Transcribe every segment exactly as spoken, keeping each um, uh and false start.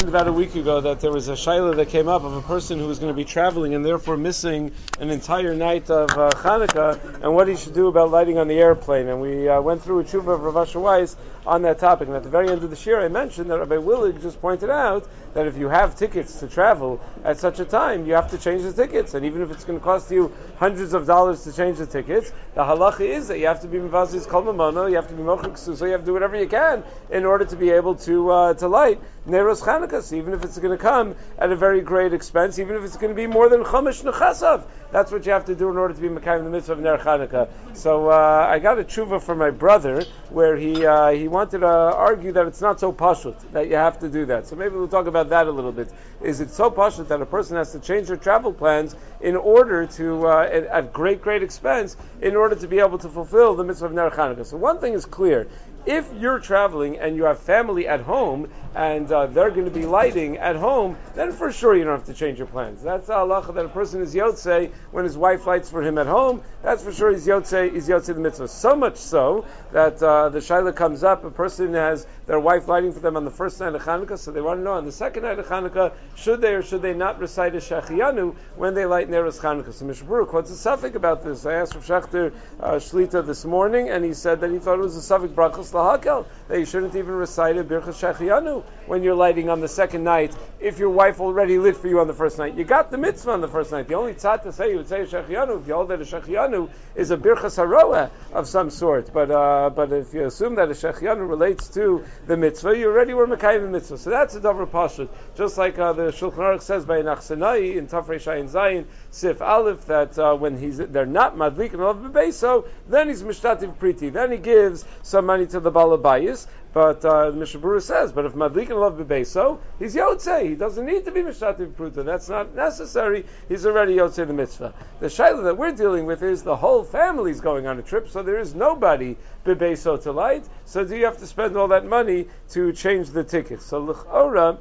mentioned about a week ago that there was a shaila that came up of a person who was going to be traveling and therefore missing an entire night of uh, Hanukkah, and what he should do about lighting on the airplane. And we uh, went through a tshuva of Rav Asher Weiss on that topic. And at the very end of the shir, I mentioned that Rabbi Willig just pointed out that if you have tickets to travel at such a time, you have to change the tickets. And even if it's going to cost you hundreds of dollars to change the tickets, the halacha is that you have to be mivazis kol mamono, you have to be mochik suso, you have to do whatever you can in order to be able to uh, to light Neiros Chanukah. So even if it's going to come at a very great expense, even if it's going to be more than Chumash Nechasav, that's what you have to do in order to be Mekayim the mitzvah of Ner Chanukah. So uh, I got a tshuva from my brother where he uh, he wanted to argue that it's not so pashut that you have to do that. So maybe we'll talk about that a little bit. Is it so pashut that a person has to change their travel plans in order to, uh, at, at great, great expense, in order to be able to fulfill the mitzvah of Ner Chanukah? So one thing is clear. If you're traveling and you have family at home and uh, they're going to be lighting at home, then for sure you don't have to change your plans. That's the halacha that a person is yotzei when his wife lights for him at home. That's for sure he's yotzei, he's yotzei the mitzvah. So much so that uh, the shaila comes up, a person has their wife lighting for them on the first night of Hanukkah, so they want to know on the second night of Hanukkah, should they or should they not recite a Shechiyanu when they light Neros Hanukkah? So Mishnah Berurah quotes a suffix about this. I asked Rav Shechter uh, Shlita this morning, and he said that he thought it was a suffix brachos lahakel, that you shouldn't even recite a Birchas Shechiyanu when you're lighting on the second night, if your wife already lit for you on the first night. You got the mitzvah on the first night. The only tzad to say you would say a Shechiyanu, if you hold that a Shechiyanu is a Birchas Haroah of some sort. But uh, but if you assume that a Shechiyanu relates to the mitzvah, you already were Mekayim the mitzvah. So that's a davar pashut. Just like uh, the Shulchan Aruch says by Nachsanai in Tafrei Shayin Zayin, Sif Aleph, that uh, when he's they're not madlik and love bebeso, then he's mishtativ priti. Then he gives some money to the balabayis. But uh, Mishnah Berurah says, but if madlik and love bebeso, he's yotzei. He doesn't need to be mishtativ pruta. That's not necessary. He's already yotzei the mitzvah. The shaila that we're dealing with is the whole family's going on a trip, so there is nobody bebeso to light. So do you have to spend all that money to change the tickets? So l'chora,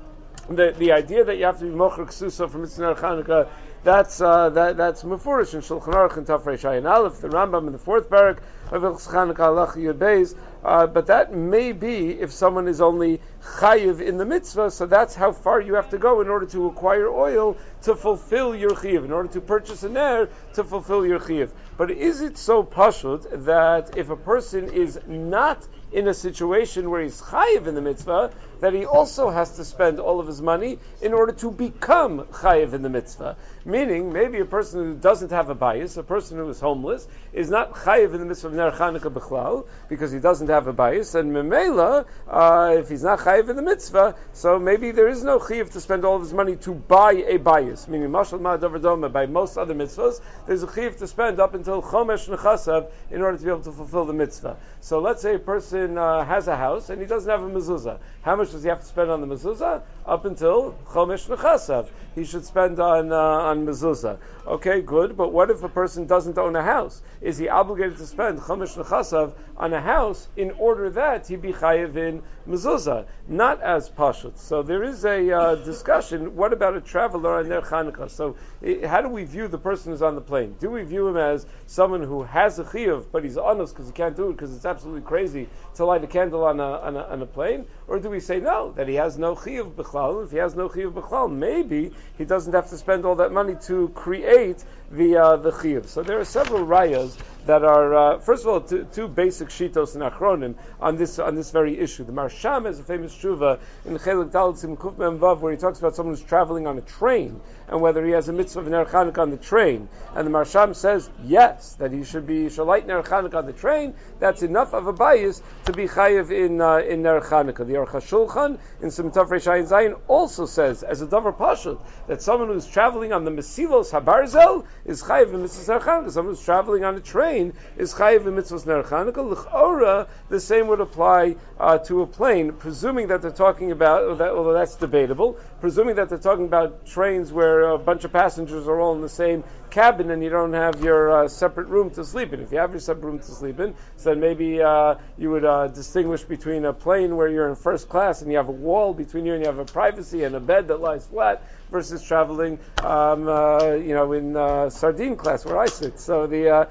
the the idea that you have to be mocher ksuso for mitzvah Chanukah, that's uh, that that's mefurish in Shulchan Aruch and Tafrei Shayin Aleph, the Rambam in the fourth parak of Hilchos Chanukah Halach Yud Beis. Uh, but that may be if someone is only chayiv in the mitzvah, so that's how far you have to go in order to acquire oil to fulfill your chiyuv, in order to purchase a ner to fulfill your chiyuv. But is it so pashut that if a person is not in a situation where he's chayiv in the mitzvah, that he also has to spend all of his money in order to become chayiv in the mitzvah? Meaning, maybe a person who doesn't have a bias, a person who is homeless, is not chayiv in the mitzvah of Ner Chanukah b'chlal, because he doesn't have a bias, and memela, uh, if he's not chayiv in the mitzvah, so maybe there is no chayiv to spend all of his money to buy a bias. Meaning, mashal ma'adavar doma, by most other mitzvahs, there's a chayiv to spend up until chomesh nechasav in order to be able to fulfill the mitzvah. So let's say a person uh, has a house and he doesn't have a mezuzah. How much does he have to spend on the mezuzah? Up until chomesh nechasav, he should spend on uh, on mezuzah. Okay, good. But what if a person doesn't own a house? Is he obligated to spend chomesh nechasav on a house in order that he be chayiv in mezuzah? Not as pashut. So there is a uh, discussion. What about a traveler on Ner Chanukah? So it, how do we view the person who's on the plane? Do we view him as someone who has a chiyuv, but he's honest because he can't do it because it's absolutely crazy to light a candle on a, on a on a plane? Or do we say no, that he has no chiyuv b'chlal? If he has no chiyuv b'chlal, maybe he doesn't have to spend all that money to create the uh, the chiyuv. So there are several rayas that are, uh, first of all, two, two basic shitos and achronim on this on this very issue. The Marsham has a famous tshuva in Chelik Dalet Sim Kuf Mem Vav where he talks about someone who's traveling on a train and whether he has a mitzvah of Ner Chanukah on the train. And the Marsham says yes, that he should be should light Ner Chanukah on the train. That's enough of a bias to be chayiv in uh, in Ner Chanukah. The Aruch HaShulchan in Sim Tafrei Shayin Zayin also says as a davar pashut that someone who's traveling on the Mesilos Habarzel is chayiv in mitzvah Ner Chanukah. Someone who's traveling on a train is chayiv in mitzvahs Ner Chanukah. L'chora, the same would apply uh, to a plane, presuming that they're talking about, that, although that's debatable, presuming that they're talking about trains where a bunch of passengers are all in the same cabin and you don't have your uh, separate room to sleep in. If you have your separate room to sleep in, so then maybe uh, you would uh, distinguish between a plane where you're in first class and you have a wall between you and you have a privacy and a bed that lies flat, versus traveling, um, uh, you know, in uh, sardine class where I sit. So the uh, so that's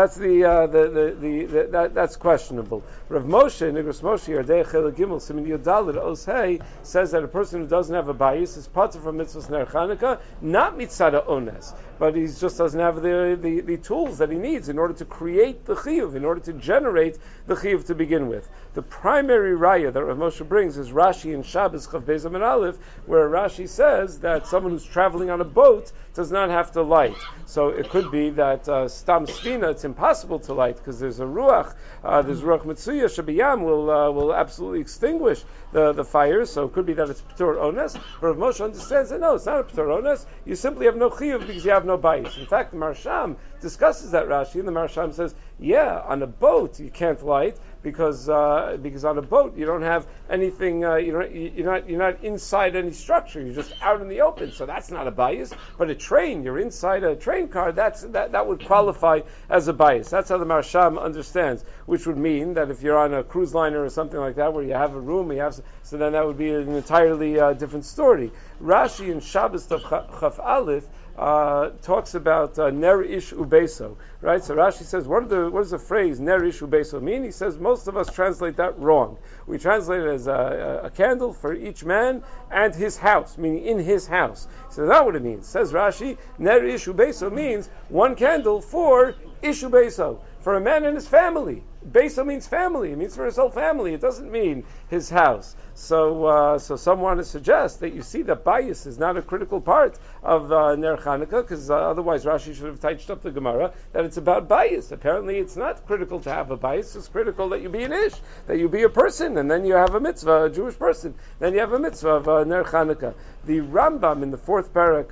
that's the, uh, the, the, the, the that, that's questionable. Rav Moshe, Nigros Moshe, Yardei Chel Gimel, Simin Yodalid, Oshei, says that a person who doesn't have a bayis is patur from mitzvahs ner Chanukah, not mitzada ones, but he just doesn't have the, the, the tools that he needs in order to create the chiyuv, in order to generate the chiyuv to begin with. The primary raya that Rav Moshe brings is Rashi in Shabbos Chav Beis Amud Aleph, where Rashi says that someone who's traveling on a boat does not have to light. So it could be that uh, stam sfina, it's impossible to light because there's a ruach, uh, there's ruach mitzuya shabiyam will uh, will absolutely extinguish the, the fire. So it could be that it's p'tur ones. But Rav Moshe understands that no, it's not a p'tur ones. You simply have no chiyuv because you have no bayis. In fact, the Marsham discusses that Rashi, and the Marsham says, yeah, on a boat you can't light because uh, because on a boat you don't have anything. Uh, you don't, you're not you're not inside any structure. You're just out in the open. So that's not a bias. But a train, you're inside a train car. That's that that would qualify as a bias. That's how the Marsham understands. Which would mean that if you're on a cruise liner or something like that, where you have a room, you have so then that would be an entirely uh, different story. Rashi in Shabbos Chaf Aleph Uh, talks about uh, ner ish ubeso, right? So Rashi says, what, are the, what does the phrase ner ish ubeso mean? He says most of us translate that wrong. We translate it as a, a candle for each man and his house, meaning in his house. So that's not what it means. Says Rashi, ner ish ubeso means one candle for ish ubeso, for a man and his family. Beso means family. It means for his whole family. It doesn't mean his house. So, uh, so some want to suggest that you see that bias is not a critical part of uh, Ner Chanukah, because uh, otherwise Rashi should have touched up the Gemara that it's about bias. Apparently, it's not critical to have a bias. It's critical that you be an ish, that you be a person, and then you have a mitzvah, a Jewish person. Then you have a mitzvah of uh, Ner Chanukah. The Rambam in the fourth parak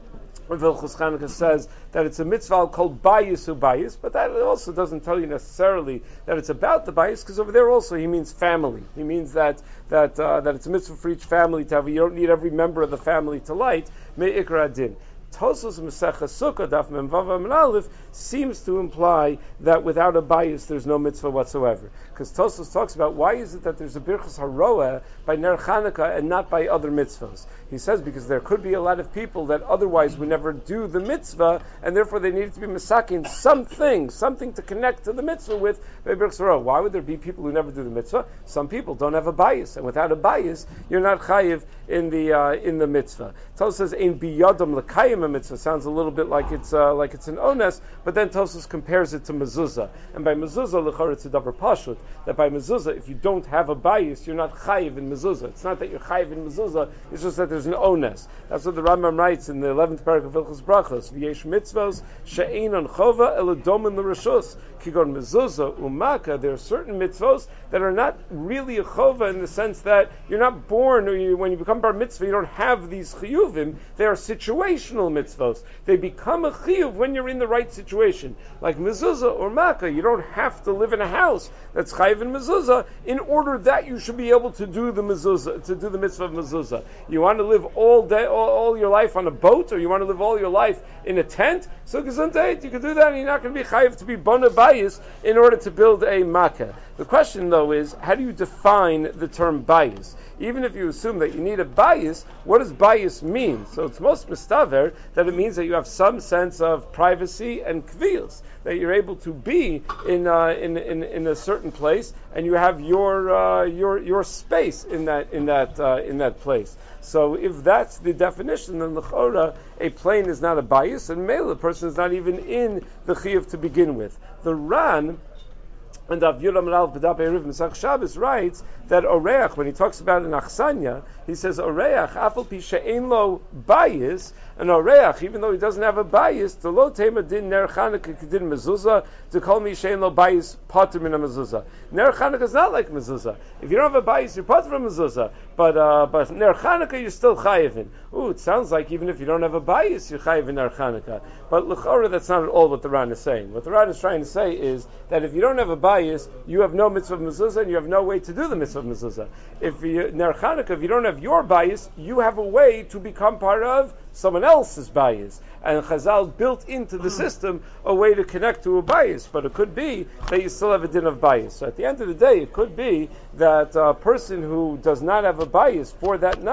of Hilchos Chanukah says that it's a mitzvah called bayis u bayis, but that also doesn't tell you necessarily that it's about the bayis, because over there also he means family. He means that that uh, that it's a mitzvah for each family to have. You don't need every member of the family to light me'ikra din. Tosfos Masechah Sukkah Daf Mem Vav Amud Aleph seems to imply that without a bias there's no mitzvah whatsoever. Because Tosfos talks about why is it that there's a Birchas Haroah by Ner Chanukah and not by other mitzvahs. He says because there could be a lot of people that otherwise would never do the mitzvah, and therefore they needed to be misakin something, something to connect to the mitzvah with by Birchas Haroah. Why would there be people who never do the mitzvah? Some people don't have a bias, and without a bias you're not chayiv in the uh, in the mitzvah. Tosfos says ein biyadam l'kayim a mitzvah. Sounds a little bit like it's uh, like it's an ones, but then Tosfos compares it to mezuzah, and by mezuzah l'chor it's a davar pashut. That by mezuzah, if you don't have a bias, you're not chayiv in mezuzah. It's not that you're chayiv in mezuzah; it's just that there's an ones. That's what the Rambam writes in the eleventh paragraph of Hilchos Brachos. V'yesh mitzvos she'einon chova eladomin l'rashus kigon mezuzah umaka. There are certain mitzvos that are not really a chova in the sense that you're not born, or you, when you become bar mitzvah, you don't have these chiyuvim. They are situational mitzvos. They become a chiyuv when you're in the right situation. Like mezuzah or makkah, you don't have to live in a house that's chayiv in mezuzah in order that you should be able to do the mezuzah, to do the mitzvah of mezuzah. You want to live all day, all, all your life on a boat, or you want to live all your life in a tent, so gesundheit, you can do that, and you're not going to be chayiv to be bona bayis in order to build a makkah. The question, though, is how do you define the term bias? Even if you assume that you need a bias, what does bias mean? So it's most mistaver that it means that you have some sense of privacy and kvios, that you're able to be in uh, in, in in a certain place, and you have your uh, your your space in that in that uh, in that place. So if that's the definition, then l'chora a plane is not a bias, and mele the person is not even in the chiyuv to begin with. The Ran and Av Yulam Rav B'Dap Erev Mesach Shabbos writes that Oreach, when he talks about an Achsanya, he says Oreach Afal Pi She'ein Lo Bayis, and Oreach, even though he doesn't have a bias, the Lo Tema Din Ner Chanukah Din Mezuzah, to call me She'ein Lo Bayis Pater Min Mezuzah. Ner Chanukah is not like Mezuzah. If you don't have a bias, you're Pater from Mezuzah, but uh, but Ner Chanukah you're still Chayiv in. Ooh, it sounds like even if you don't have a bias, you're Chayiv in Ner Chanukah. But l'chora, that's not at all what the Ran is saying. What the Ran is trying to say is that if you don't have a bias, you have no mitzvah of mezuzah, and you have no way to do the mitzvah of mezuzah. If you, Ner Chanukah, if you don't have your bias, you have a way to become part of someone else's bias. And Chazal built into the system a way to connect to a bias, but it could be that you still have a din of bias. So at the end of the day, it could be that a person who does not have a bias for that night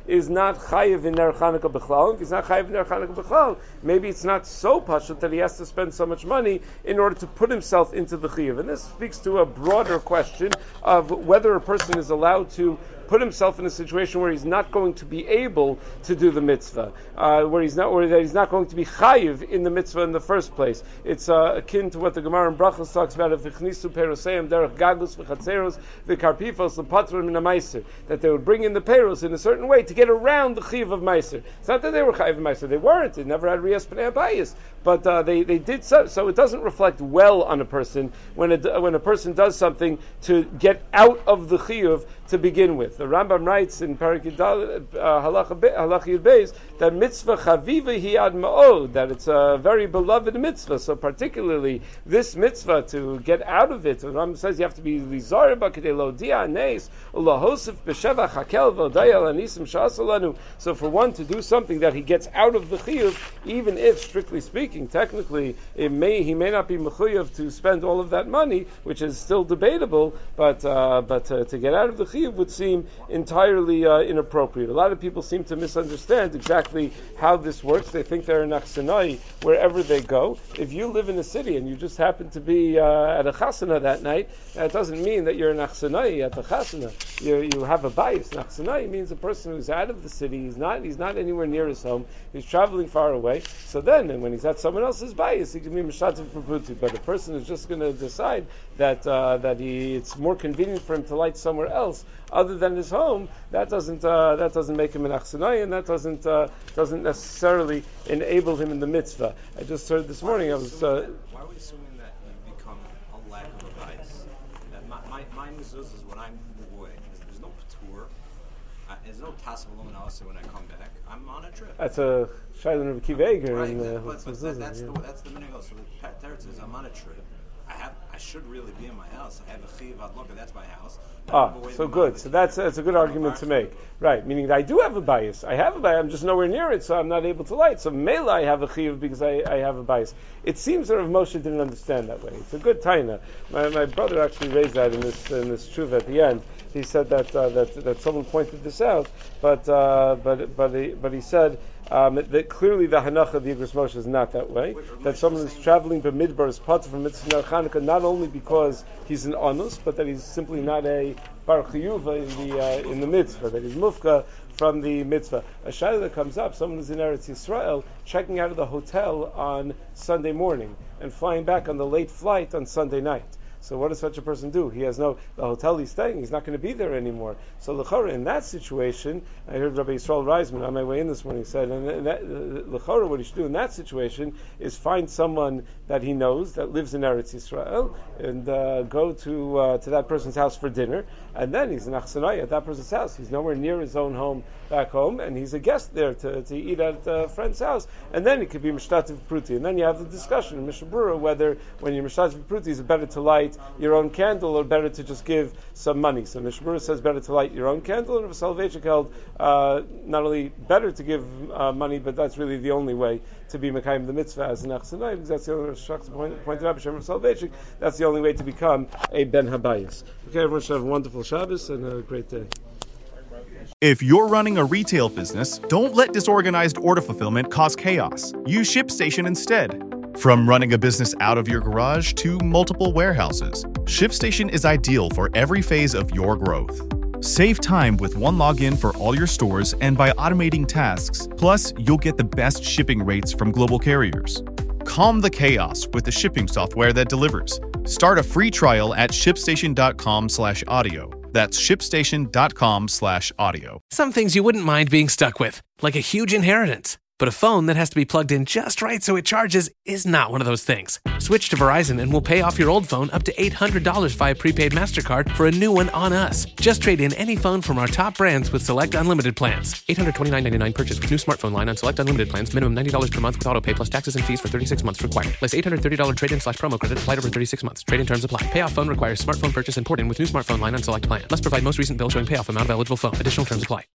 is not chayiv in Ner Chanukah b'chlal. If he's not chayiv in Ner Chanukah b'chlal, maybe it's not so pashut that he has to spend so much money in order to put himself into the chiyuv. And this speaks to a broader question of whether a person is allowed to put himself in a situation where he's not going to be able to do the mitzvah, uh, where he's not, or that he's not going to be chayiv in the mitzvah in the first place. It's uh, akin to what the Gemara in Brachos talks about: "V'chnisu peroseim derech gagus v'chatzeros v'karpifos l'patron min ha'meiser," that they would bring in the peros in a certain way to get around the chiyuv of meiser. It's not that they were chayiv of meiser; they weren't. They never had riyas pnei habayis, but uh, they they did so. So it doesn't reflect well on a person when a when a person does something to get out of the chiyuv to begin with. The Rambam writes in Parak Yudal, Halacha Yud Beis, that mitzvah chaviva hi ad ma'od, that it's a very beloved mitzvah. So particularly this mitzvah, to get out of it, the Rambam says you have to be lizar b'kidei lo dia neis ulahosef b'sheva chakel v'odaya l'nisim sha'asalanu. So for one to do something that he gets out of the chiyuv, even if strictly speaking, technically, it may he may not be mechuyev to spend all of that money, which is still debatable, but uh, but uh, to get out of the chiyuv would seem entirely uh, inappropriate. A lot of people seem to misunderstand exactly how this works. They think they're in Achsanai wherever they go. If you live in a city and you just happen to be uh, at a chasana that night, that doesn't mean that you're in Achsanai at the chasana. You, you have a bias. Achsanai means a person who's out of the city. He's not. He's not anywhere near his home. He's traveling far away. So then, and when he's at someone else's bias, he can be mishativ pruti. But a person is just going to decide that uh, that he it's more convenient for him to light somewhere else other than his home. That doesn't uh, that doesn't make him an achsanai, and that doesn't uh, doesn't necessarily enable him in the mitzvah. I just heard this morning. I was. Uh, why are we assuming that you become a lack of a bias? That my my, my mezuzah is when I'm away. There's no patur. Uh, there's no tassav also when I come back. I'm on a trip. That's a Shailin of Akiva Eiger. Right, in, uh, but, but that, that's yeah. the that's the meaning also. So the Teretz says I'm on a trip. I have I should really be in my house. I have a chiv adloka. That's my house. Ah, so good. So that's that's a good argument to make, right? Meaning that I do have a bias. I have a bias. I'm just nowhere near it, so I'm not able to light. So mela, I have a chiyuv because I, I have a bias. It seems that Rav Moshe didn't understand that way. It's a good taina. My my brother actually raised that in this in this tshuva at the end. He said that uh, that that someone pointed this out, but uh, but but he, but he said. Um, that clearly the hanacha of the Igros Moshe is not that way. That someone who's traveling by midbar is part from mitzvah Ner Chanukah not only because he's an anus, but that he's simply not a bar chiyuva in the uh, in the mitzvah. That he's mufka from the mitzvah. A shayla that comes up: someone who's in Eretz Yisrael checking out of the hotel on Sunday morning and flying back on the late flight on Sunday night. So what does such a person do? He has no, the hotel he's staying, he's not going to be there anymore. So l'chora, in that situation, I heard Rabbi Yisrael Reisman on my way in this morning said, and that, l'chora, what he should do in that situation is find someone that he knows that lives in Eretz Yisrael and uh, go to uh, to that person's house for dinner, and then he's in Achsanai at that person's house. He's nowhere near his own home back home, and he's a guest there to, to eat at a friend's house, and then it could be Mishtativ Pruti, and then you have the discussion in Mishnah Berurah whether when you're Mishtativ Pruti is it better to light your own candle or better to just give some money. So Mishnah Berurah says better to light your own candle, and Rav Soloveitchik held uh, not only better to give uh, money, but that's really the only way to be Mekayim the mitzvah as an Achsanai, because that's the only way, pointed out by Rav Soloveitchik, that's the only way to become a Ben Habayis. Okay, everyone should have a wonderful Shabbos and a great day. If you're running a retail business, don't let disorganized order fulfillment cause chaos. Use ShipStation instead. From running a business out of your garage to multiple warehouses, ShipStation is ideal for every phase of your growth. Save time with one login for all your stores and by automating tasks. Plus, you'll get the best shipping rates from global carriers. Calm the chaos with the shipping software that delivers. Start a free trial at shipstation.com slash audio. That's shipstation.com slash audio. Some things you wouldn't mind being stuck with, like a huge inheritance. But a phone that has to be plugged in just right so it charges is not one of those things. Switch to Verizon and we'll pay off your old phone up to eight hundred dollars via prepaid MasterCard for a new one on us. Just trade in any phone from our top brands with select unlimited plans. eight hundred twenty-nine dollars and ninety-nine cents purchase with new smartphone line on select unlimited plans. Minimum ninety dollars per month with auto pay plus taxes and fees for thirty-six months required. Less eight hundred thirty dollars trade-in slash promo credit applied over thirty-six months. Trade-in terms apply. Payoff phone requires smartphone purchase and port in with new smartphone line on select plan. Must provide most recent bill showing payoff amount of eligible phone. Additional terms apply.